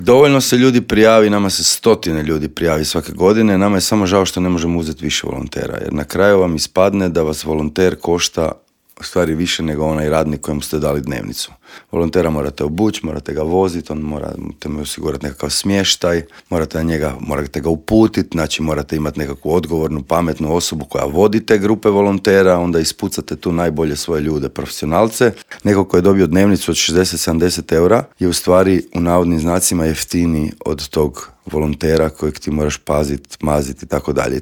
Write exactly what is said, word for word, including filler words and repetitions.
Dovoljno se ljudi prijavi, nama se stotine ljudi prijavi svake godine, nama je samo žao što ne možemo uzeti više volontera, jer na kraju vam ispadne da vas volonter košta u stvari više nego onaj radnik kojem ste dali dnevnicu. Volontera morate obući, morate ga voziti, on morate mu osigurati nekakav smještaj, morate na njega, morate ga uputiti, znači morate imati nekakvu odgovornu, pametnu osobu koja vodi te grupe volontera, onda ispucate tu najbolje svoje ljude, profesionalce. Neko ko je dobio dnevnicu od šezdeset sedamdeset eura je u stvari u navodnim znacima jeftiniji od tog volontera kojeg ti moraš paziti, maziti i tako dalje.